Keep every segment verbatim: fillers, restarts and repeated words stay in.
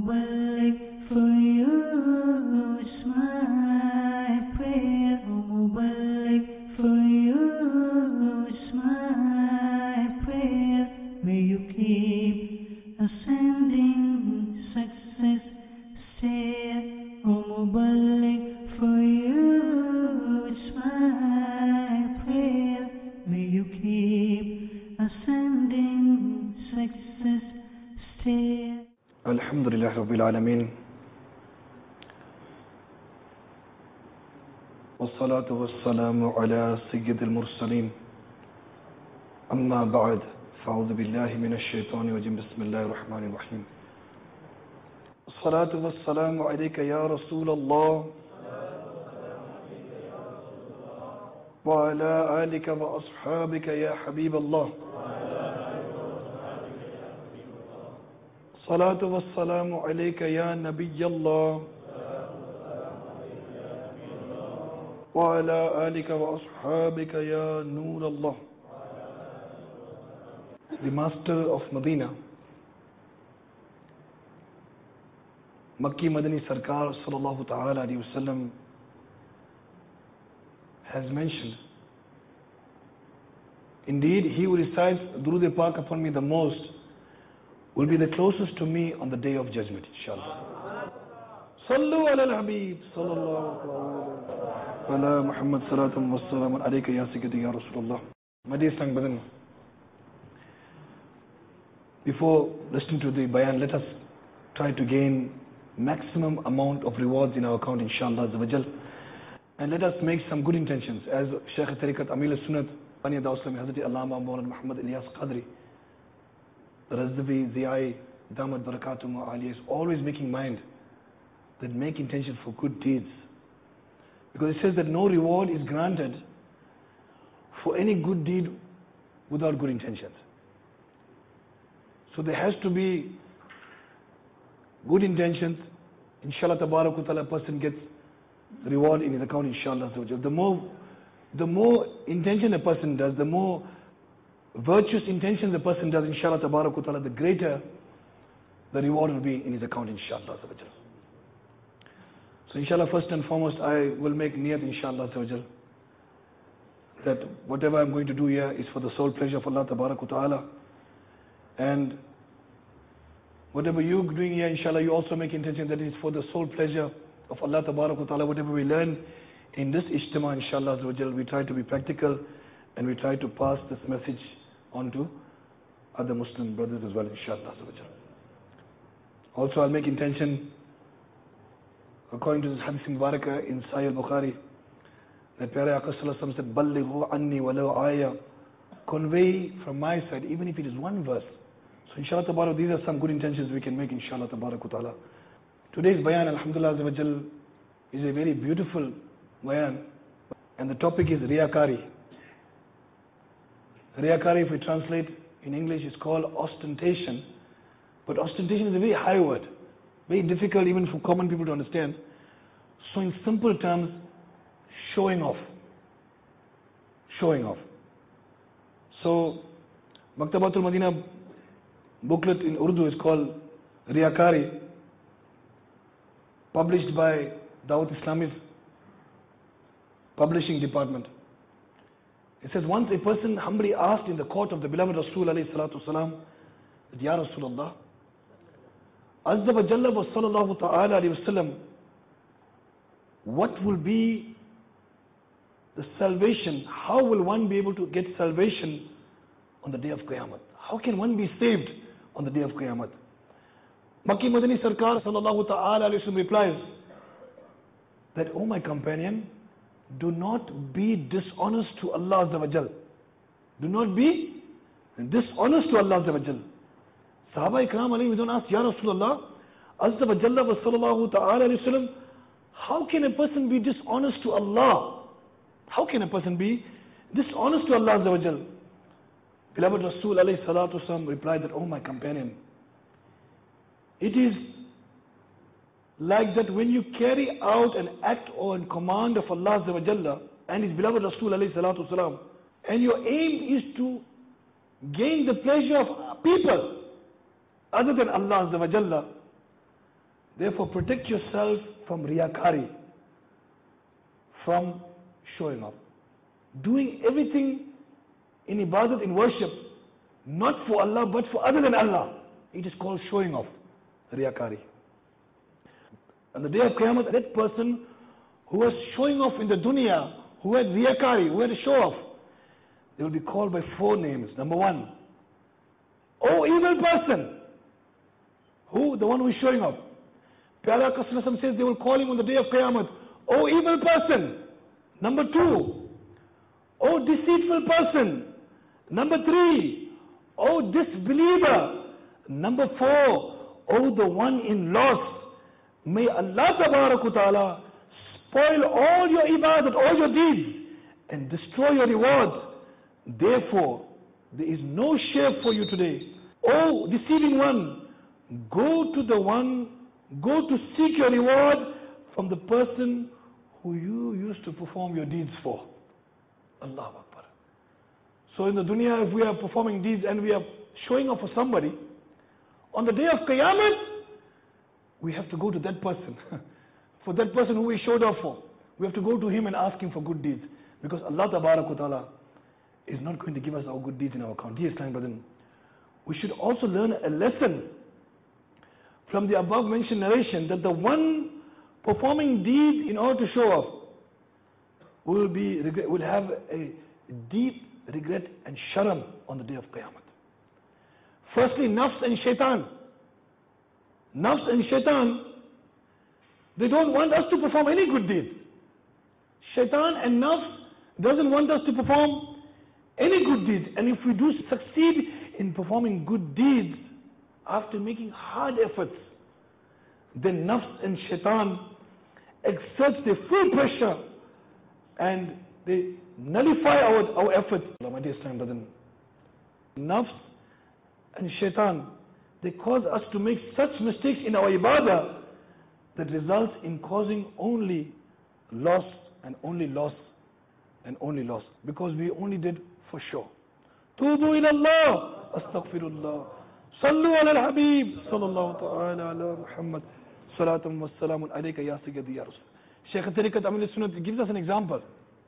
Mubarak for you is my prayer. O Mubarak for you is my prayer. May you keep ascending success stair. O Mubarak for you is my prayer. May you keep ascending success stair. Alhamdulillah Rabbil Alameen. والصلاة والسلام على سيد المرسلين. أما بعد فأعوذ بالله من الشيطان الرجيم. بسم الله الرحمن الرحيم. الصلاة والسلام عليك يا رسول الله وعلى آلك وأصحابك يا حبيب الله. الصلاة والسلام عليك يا نبي الله وعلى آلك وأصحابك يا نور الله. The Master of Medina, Makki Madani Sarkar sallallahu ta'ala alayhi wa sallam, has mentioned, indeed, he who recites Durood Pak upon me the most will be the closest to me on the day of judgment, inshallah. Sallu ala al-Habib sallallahu ala Muhammad salatum wa salam alayka ya Sayyidi ya Rasulullah. My dear young brethren, before listening to the bayan, let us try to gain maximum amount of rewards in our account, inshallah azza wa jal. And let us make some good intentions. As Shaykh Tariqat Amil al-Sunnat Bani Dawslam Hazrat Allama Mawlana Muhammad Ilyas Qadri, the Razvi Ziyai Damat Barakatum Ali, is always making mind that make intention for good deeds. Because it says that no reward is granted for any good deed without good intentions. So there has to be good intentions. Inshallah Tabarak Ta'ala, a person gets reward in his account, inshallah. The more, the more intention a person does, the more virtuous intention the person does, inshallah Tabarak Ta'ala, the greater the reward will be in his account, inshallah. So inshallah, first and foremost, I will make niyat, inshallah, that whatever I'm going to do here is for the sole pleasure of Allah Tabarak Ta'ala. And whatever you're doing here, inshallah, you also make intention that it is for the sole pleasure of Allah Tabarak Ta'ala. Whatever we learn in this ijtima, inshallah, we try to be practical and we try to pass this message on to other Muslim brothers as well, inshallah. Also, I'll make intention, according to this hadith Mubarakah in Sahih al-Bukhari, that Pyare Aqas Sallallahu Alaihi Wasallam said, Ballighu anni walau ayah, convey from my side, even if it is one verse. So inshallah tabarak, these are some good intentions we can make, inshallah tabarak ta'ala. Today's bayan, alhamdulillah azza wa jal, is a very beautiful bayan, and the topic is Riyakari. Riyakari, if we translate in English, is called ostentation. But ostentation is a very high word, very difficult even for common people to understand. So in simple terms, showing off. Showing off. So, Maktabatul Madina booklet in Urdu is called Riyakari, published by Dawat Islami's publishing department. It says, once a person humbly asked in the court of the beloved Rasul alayhi salatu salam, that, Ya Rasulullah, Azza wa Jalla wa sallallahu ta'ala alayhi wa sallam, what will be the salvation? How will one be able to get salvation on the day of Qiyamah? How can one be saved on the day of Qiyamah? Makki Madani Sarkar sallallahu ta'ala alayhi wa sallam replies that, oh my companion, do not be dishonest to Allah Azza wa Jal. Do not be dishonest to Allah Azza wa Jal. Sahaba Ikram alayhi, we don't ask, Ya Rasulullah, Azza wa Jalla wa sallallahu ta'ala alayhi wa sallam, how can a person be dishonest to Allah? How can a person be dishonest to Allah Azza wa Jal? Beloved Rasul alayhi salatu wasalam replied that, oh my companion, it is like that when you carry out an act or a command of Allah Azza wa Jalla and His beloved Rasul alayhi salatu wasalam, and your aim is to gain the pleasure of people other than Allah Azza wa Jalla, Therefore, protect yourself from riyakari, from showing off. Doing everything in ibadat, in worship, not for Allah but for other than Allah, it is called showing off, riyakari. On the day of Qiyamah, that person who was showing off in the dunya, who had riyakari, who had a show off, they will be called by four names. Number one, oh evil person. Who? The one who is showing off. Pyara Qasam says they will call him on the day of Qiyamah, oh evil person. Number two, oh deceitful person. Number three, oh disbeliever. Number four, oh the one in loss. May Allah Ta'ala spoil all your ibadat, all your deeds, and destroy your rewards. Therefore, there is no share for you today. Oh deceiving one, go to the one, go to seek your reward from the person who you used to perform your deeds for. Allahu Akbar. So in the dunya, if we are performing deeds and we are showing off for somebody, on the day of Qiyamah, we have to go to that person. For that person who we showed off for, we have to go to him and ask him for good deeds. Because Allah Ta'ala is not going to give us our good deeds in our account. Dear Islam brethren, we should also learn a lesson from the above mentioned narration, that the one performing deeds in order to show off will be will have a deep regret and sharam on the day of Qiyamah. Firstly, nafs and shaitan. Nafs and shaitan, they don't want us to perform any good deeds. Shaitan and nafs doesn't want us to perform any good deeds. And if we do succeed in performing good deeds after making hard efforts, then nafs and shaitan exerts their full pressure and they nullify our, our efforts. My dear Islam brethren, nafs and shaitan, they cause us to make such mistakes in our ibadah that results in causing only loss and only loss and only loss, because we only did for sure. Tubu ila Allah, astaghfirullah, sallu ala al-habib, sallallahu ta'ala ala Muhammad, salatum wa salamun alayka ya sayyidi ya Rasul. Shaykh al-Tariqat Amin al-Sunnah gives us an example.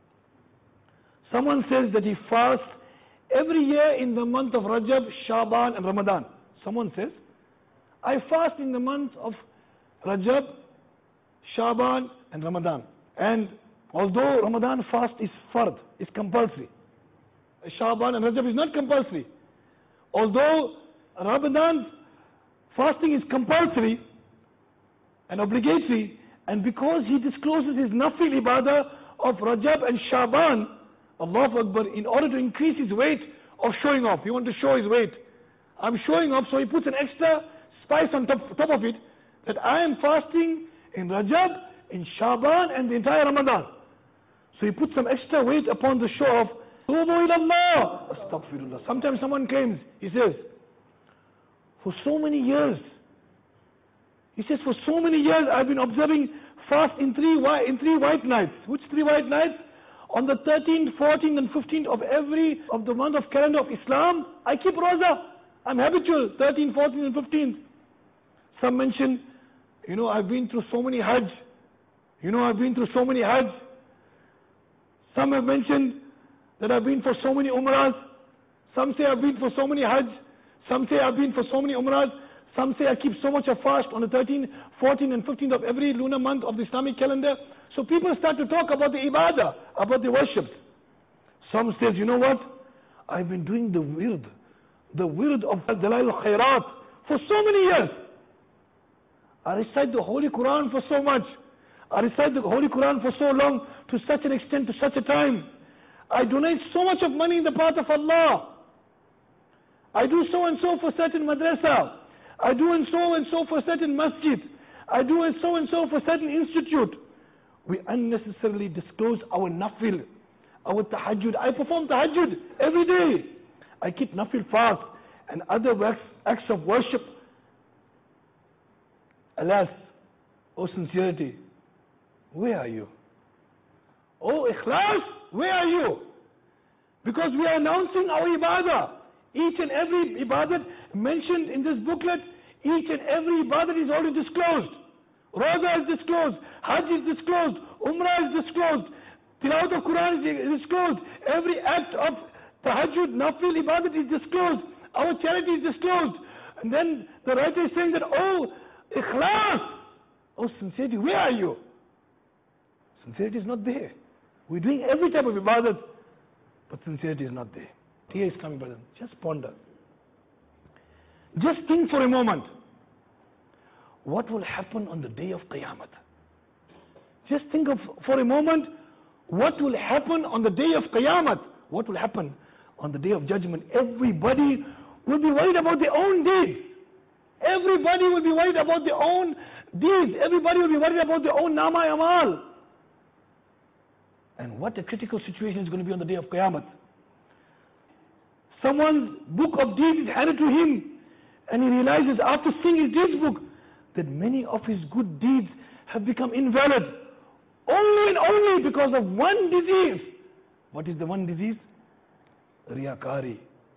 Someone says that he fasts every year in the month of Rajab, Shaban and Ramadan. Someone says, I fast in the month of Rajab, Shaban and Ramadan. And although Ramadan fast is fard, is compulsory, Shaban and Rajab is not compulsory. Although Ramadan fasting is compulsory and obligatory, and because he discloses his nafil ibadah of Rajab and Shaban, Allahu Akbar, in order to increase his weight of showing off, he wants to show his weight. I'm showing off, so he puts an extra spice on top, top of it, that I am fasting in Rajab, in Shaban and the entire Ramadan. So he puts some extra weight upon the show of Tubu ila Allah, astaghfirullah. Sometimes someone claims, he says, for so many years, he says, for so many years I've been observing fast in three white, in three white nights. Which three white nights? On the thirteenth, fourteenth and fifteenth of every, of the month of calendar of Islam, I keep Roza. I'm habitual, thirteenth, fourteenth and fifteenth. Some mention, you know, I've been through so many Hajj. You know, I've been through so many Hajj. Some have mentioned that I've been for so many Umrahs. Some say I've been for so many Hajj. Some say I've been for so many Umrahs. Some say I keep so much of fast on the thirteenth, fourteenth and fifteenth of every lunar month of the Islamic calendar. So people start to talk about the ibadah, about the worships. Some says, you know what? I've been doing the wird, the wird of Dalail al-Khairat for so many years. I recite the Holy Quran for so much. I recite the Holy Quran for so long, to such an extent, to such a time. I donate so much of money in the path of Allah. I do so and so for certain madrasa. I do and so and so for certain masjid. I do and so and so for certain institute. We unnecessarily disclose our nafil, our tahajjud. I perform tahajjud every day. I keep nafil fast and other works, acts of worship. Alas, oh sincerity, where are you? Oh ikhlas, where are you? Because we are announcing our ibadah. Each and every ibadat mentioned in this booklet, each and every ibadat is already disclosed. Roza is disclosed. Hajj is disclosed. Umrah is disclosed. Tilawat of Quran is disclosed. Every act of tahajjud, nafil, ibadat is disclosed. Our charity is disclosed. And then the writer is saying that, oh, ikhlas, oh, sincerity, where are you? Sincerity is not there. We're doing every type of ibadat, but sincerity is not there. Dear Islamic brothers, just ponder. Just think for a moment. What will happen on the day of Qiyamah? Just think of, for a moment, what will happen on the day of Qiyamah? What will happen on the day of judgment? Everybody will be worried about their own deeds. Everybody will be worried about their own deeds. Everybody will be worried about their own nama amal. And what a critical situation is going to be on the day of Qiyamah. Someone's book of deeds is handed to him, and he realizes after seeing his deeds book that many of his good deeds have become invalid. Only and only because of one disease. What is the one disease? Riyakari.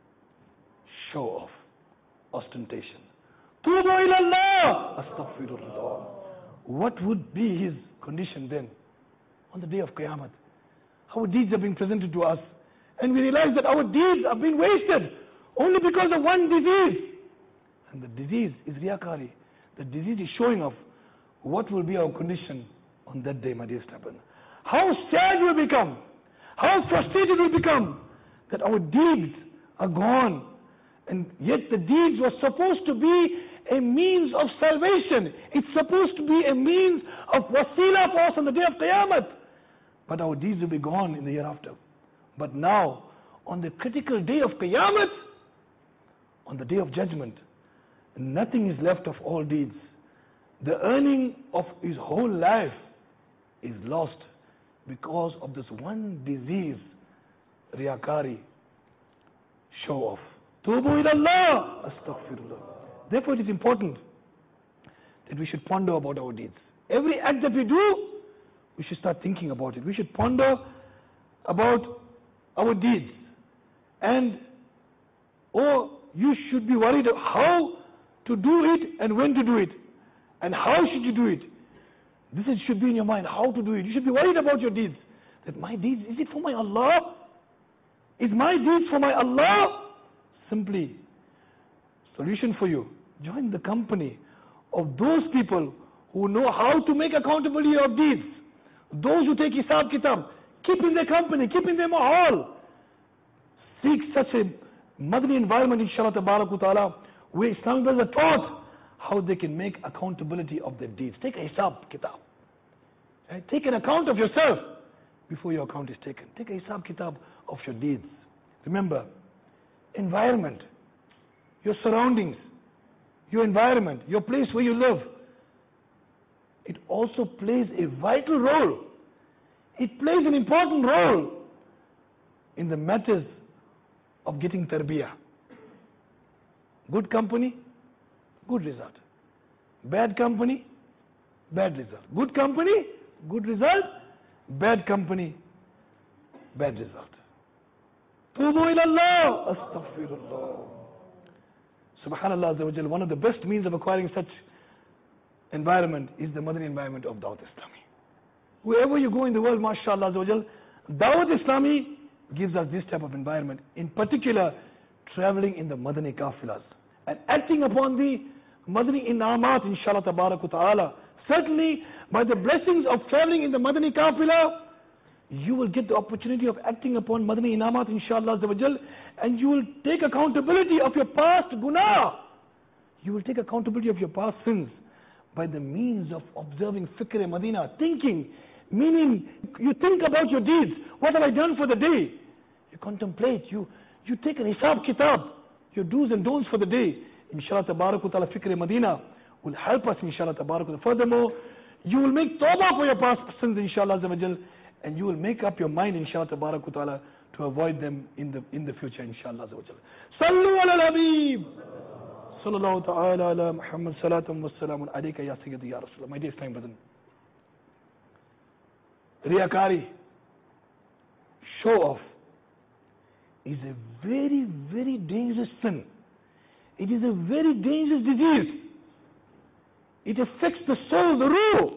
Show off. Ostentation. Tubu ilallah. Astaghfirullah. What would be his condition then? On the day of Qiyamah. Our deeds are being presented to us. And we realize that our deeds are being wasted. Only because of one disease. And the disease is Riyakari. The disease is showing off. What will be our condition on that day, my dear Stephen? How sad we will become. How frustrated we will become. That our deeds are gone. And yet the deeds were supposed to be a means of salvation. It's supposed to be a means of wasila for us on the day of Qiyamah. But our deeds will be gone in the hereafter. But now, on the critical day of Qiyamah, on the day of judgment, nothing is left of all deeds. The earning of his whole life is lost because of this one disease, Riyakari, show off. Tubu ilallah, astaghfirullah. Therefore it is important that we should ponder about our deeds. Every act that we do, we should start thinking about it. We should ponder about our deeds. And, or you should be worried of how to do it and when to do it. And how should you do it? This is, should be in your mind, how to do it. You should be worried about your deeds. That my deeds, is it for my Allah? Is my deeds for my Allah? Simply, solution for you. Join the company of those people who know how to make accountability of deeds. Those who take Hisab Kitab. Keep in their company, keep in their mahal. Seek such a Madani environment, inshallah ta'ala, where Islamic brothers are taught how they can make accountability of their deeds. Take a Hisab Kitab. Right? Take an account of yourself before your account is taken. Take a Hisab Kitab of your deeds. Remember, environment, your surroundings, your environment, your place where you live, it also plays a vital role. It plays an important role in the matters of getting tarbiyah. Good company, good result. Bad company, bad result. Good company, good result. Bad company, bad result. Tubu ilallah, astaghfirullah. Subhanallah Azza wa Jal, one of the best means of acquiring such environment is the Madani environment of Dawat Islami. Wherever you go in the world, mashallah Azza wa Jal, Dawat Islami gives us this type of environment. In particular, traveling in the Madani kafilas and acting upon the Madani inamat, inshallah tabarak ta'ala. Certainly, by the blessings of traveling in the Madani kafila, you will get the opportunity of acting upon Madani inamat, inshallah Azza wa Jal, and you will take accountability of your past guna. You will take accountability of your past sins by the means of observing fikr Madina, thinking, meaning you think about your deeds. What have I done for the day? You contemplate, you, you take an Hisab Kitab, your do's and don'ts for the day. Inshallah tabarak ta'ala, fikr Madina will help us, inshallah tabarak ta'ala. Furthermore, you will make tawbah for your past sins, inshallah Azza wa Jal, and you will make up your mind, inshallah tabarak ta'ala, to avoid them in the in the future, inshallah Azza wa Jal. Sallu ala al-Habib. Sallallahu ta'ala ala Muhammad salatum wa salamun alayka ya Sayyidi ya Rasulullah. My dear Islam brethren, Riyakari, show off, is a very, very dangerous sin. It is a very dangerous disease. it affects the soul, the ruh.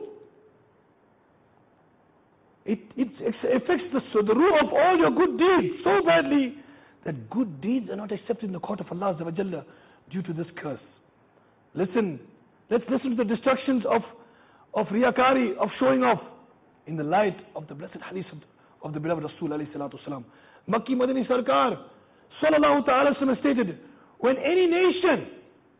It, it affects the, so the ruh of all your good deeds so badly that good deeds are not accepted in the court of Allah Azza wa Jalla due to this curse. Listen, let's listen to the destructions of, of riyakari, of showing off, in the light of the blessed hadith of, of the beloved Rasul alayhi salatu wasalam. Makki Madani Sarkar sallallahu ta'ala sallam stated, when any nation,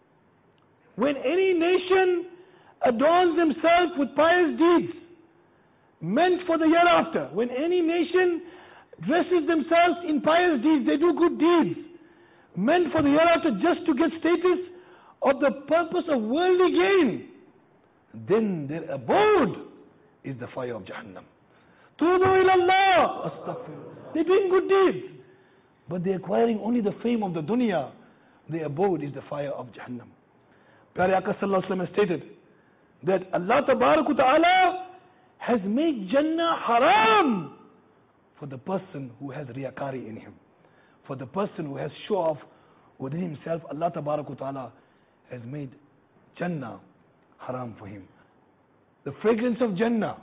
when any nation adorns themselves with pious deeds, meant for the hereafter, when any nation dresses themselves in pious deeds, they do good deeds, meant for the hereafter just to get status of the purpose of worldly gain, then their abode is the fire of Jahannam. Tubu ilallah. Astaghfirullah. They're doing good deeds, but they're acquiring only the fame of the dunya. Their abode is the fire of Jahannam. Pyare Aka sallallahu alaihi wasallam stated that Allah Tabarak Ta'ala has made Jannah haram for the person who has riyakari in him. For the person who has show off within himself, Allah Tabarak Ta'ala has made Jannah haram for him. The fragrance of Jannah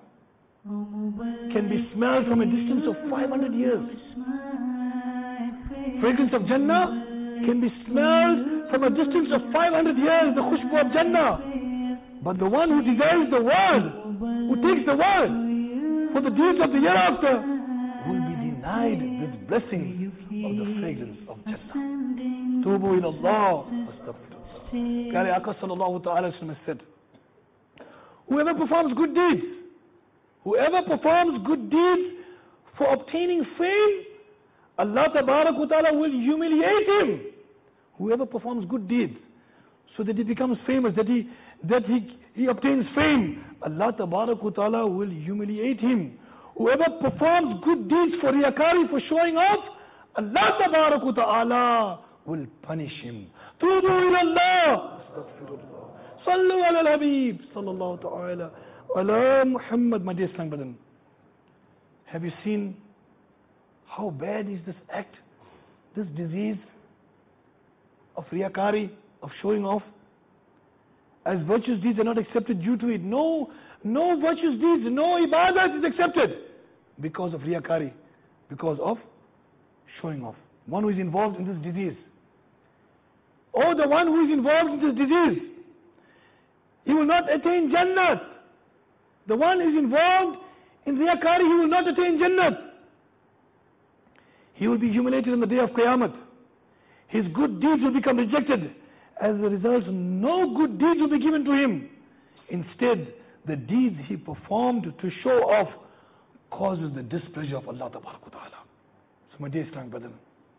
can be smelled from a distance of five hundred years. Fragrance of Jannah can be smelled from a distance of five hundred years, the khushbu of Jannah. But the one who desires the world, who takes the world for the deeds of the hereafter, will be denied this blessing of the fragrance of Jannah. Tubu ilallah. Astaghfirullah. Pyare Aka sallallahu ta'ala sallam said, whoever performs good deeds, whoever performs good deeds for obtaining fame, Allah Tabarak wa Ta'ala will humiliate him. Whoever performs good deeds so that he becomes famous, that he that he, he obtains fame, Allah Tabarak wa Ta'ala will humiliate him. Whoever performs good deeds for riyakari, for showing off, Allah Tabarak wa Ta'ala will punish him. Tubu ilallah. Astaghfirullah. Sallu ala al-Habib sallallahu ta'ala ala Muhammad. My dear Islam brethren, have you seen how bad is this act, this disease of riyakari, of showing off? As virtuous deeds are not accepted due to it. No, no virtuous deeds, no ibadat is accepted because of riyakari, because of showing off. One who is involved in this disease, or the one who is involved in this disease, he will not attain Jannat. The one who is involved in riyakari, he will not attain Jannat. He will be humiliated on the day of Qiyamah. His good deeds will become rejected. As a result, no good deeds will be given to him. Instead, the deeds he performed to show off causes the displeasure of Allah Ta'ala. So my dear Islam brethren,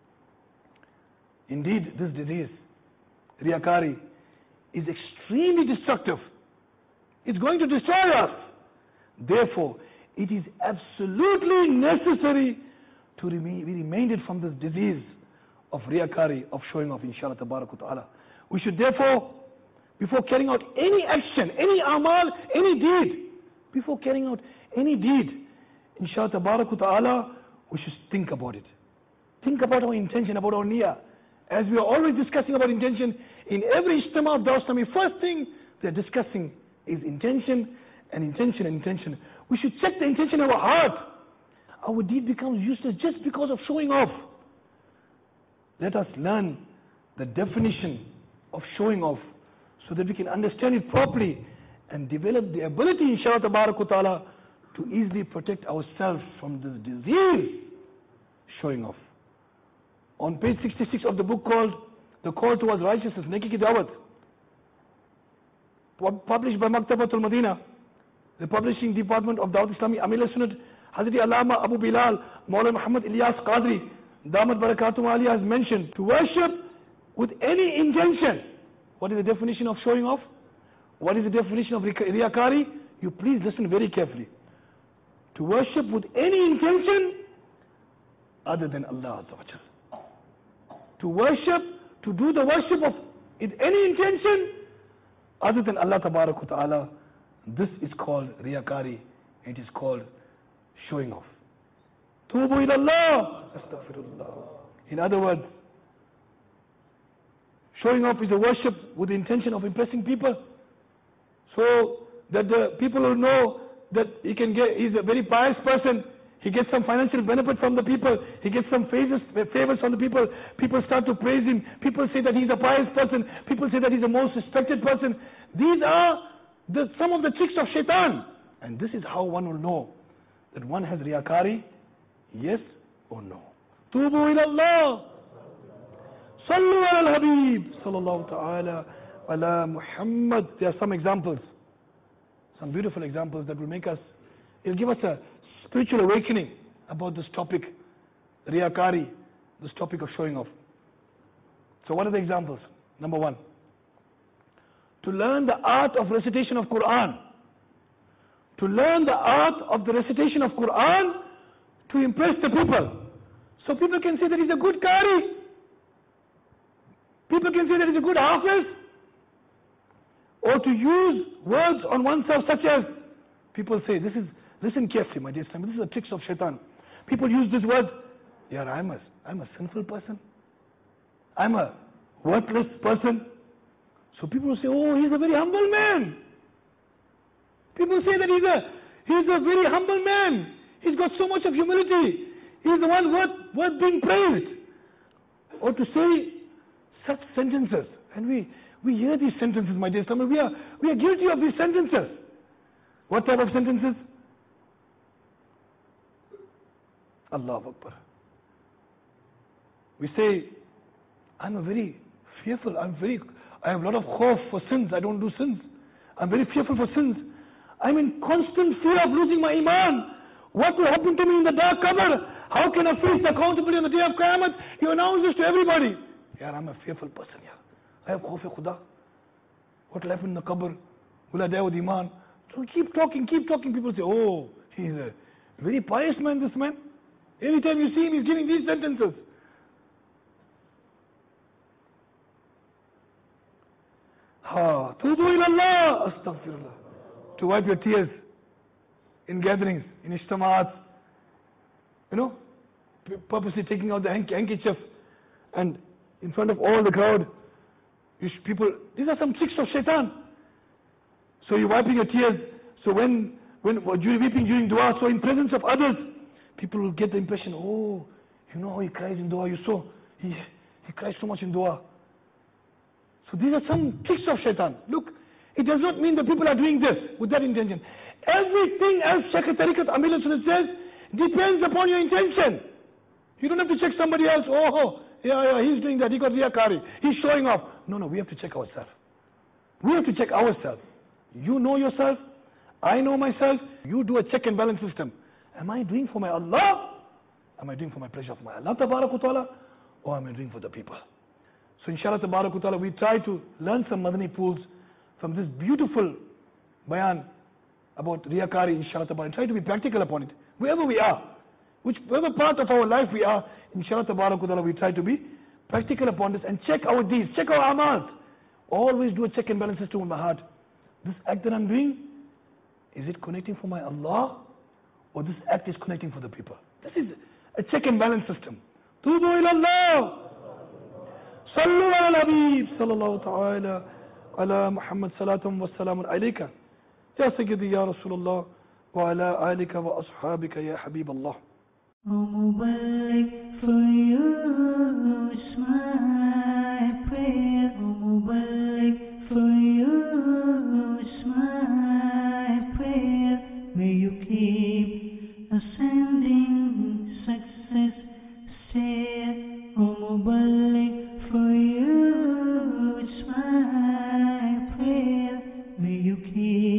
indeed this disease, riyakari, is extremely destructive. It's going to destroy us. Therefore, it is absolutely necessary to be reminded from this disease of riyakari, of showing off, inshallah ta'ala. We should therefore, before carrying out any action, any amal, any deed, before carrying out any deed, inshallah ta'ala, we should think about it. Think about our intention, about our niyyah. As we are always discussing about intention, in every ijtima of Dawah Islami, first thing they are discussing is intention, and intention, and intention. We should check the intention of our heart. Our deed becomes useless just because of showing off. Let us learn the definition of showing off so that we can understand it properly and develop the ability, inshallah ta'ala, to easily protect ourselves from this disease, showing off. On page sixty-six of the book called The Call Towards Righteousness, Neki Ki Dawat, published by Maktabatul Madina, the publishing department of Dawat Islami, Amir al-Sunnat, Hazrat Allama Abu Bilal, Maulana Muhammad Ilyas Qadri, Damat Barakatum Aliyah, has mentioned to worship with any intention. What is the definition of showing off? What is the definition of riyakari? You please listen very carefully. To worship with any intention other than Allah Azza wa Jal. To worship, to do the worship of with any intention other than Allah Tabarak wa Ta'ala, this is called riyakari. It is called showing off. Tubu ilallah. Astaghfirullah. In other words, showing off is a worship with the intention of impressing people. so that the people will know that he can get, he's a very pious person. He gets some financial benefit from the people. He gets some favors, favors from the people. People start to praise him. People say that he's a pious person. People say that he's the most respected person. These are the, some of the tricks of shaitan. And this is how one will know that one has riyakari, yes or no. Tubu ila Allah. Sallu ala al-Habib. Sallallahu ta'ala ala Muhammad. There are some examples. Some beautiful examples that will make us, it'll give us a spiritual awakening about this topic, riyakari, this topic of showing off. So what are the examples? Number one, to learn the art of recitation of Quran. To learn the art of the recitation of Quran to impress the people. So people can say that he's a good Qari. People can say that he's a good Hafiz. Or to use words on oneself such as, people say, this is, listen carefully my dear son, this is the tricks of shaitan. People use this word, yeah, I'm a, I'm a sinful person. I'm a worthless person. So people will say, oh, he's a very humble man. People say that he's a, he's a very humble man. He's got so much of humility. He's the one worth, worth being praised. Or to say such sentences. And we, we hear these sentences, my dear son. We are, we are guilty of these sentences. What type of sentences? Allahu Akbar. We say, I'm a very fearful, I'm very, I have a lot of khawf for sins. I don't do sins. I'm very fearful for sins. I'm in constant fear of losing my iman. What will happen to me in the dark qabr? How can I face the accountability on the day of Qiyamah? You announce this to everybody. Yeah, I'm a fearful person. Yeah, I have khawf khuda. What will happen in the qabr? Will I die with iman? So keep talking, keep talking. People say, oh, he's a very pious man, this man. Every time you see him, he's giving these sentences. Ha, tubu ila Allah, astaghfirullah. To wipe your tears in gatherings, in ijtamaats. You know, purposely taking out the handkerchief and in front of all the crowd. You sh- people, these are some tricks of shaitan. So you're wiping your tears. So when, when you're weeping during dua, so in presence of others, people will get the impression, oh, you know how he cries in dua, you saw, he, he cries so much in dua. So these are some tricks of shaitan. Look, it does not mean that people are doing this with that intention. Everything else, Shaykh Tariqat Amir al-Sunnah says, depends upon your intention. You don't have to check somebody else, oh, yeah, yeah, he's doing that, he got riyakari, he's showing off. No, no, we have to check ourselves. We have to check ourselves. You know yourself, I know myself, you do a check and balance system. Am I doing for my Allah? Am I doing for my pleasure of my Allah Tabarak Ta'ala? Or am I doing for the people? So inshallah Tabarak Ta'ala, we try to learn some Madani pools from this beautiful bayan about riyakari, inshallah Tabarak. Try to be practical upon it. Wherever we are, whichever part of our life we are, inshallah Tabarak Ta'ala, we try to be practical upon this and check our deeds, check our amals. Always do a check and balance system in my heart. This act that I'm doing, is it connecting for my Allah? Or this act is connecting for the people? This is a check and balance system. Tubu ila Allah. Sallu ala al-Habib. Sallallahu ta'ala ala Muhammad salatum wa salamun alayka. Ya Sayyidi ya Rasulullah. Wa ala alika wa ashabika ya Habib Allah. O Mubarak, for you is my prayer. O Mubarak, for you is my prayer. May you keep ascending success stair. O Mubarak, for you is my prayer. May you keep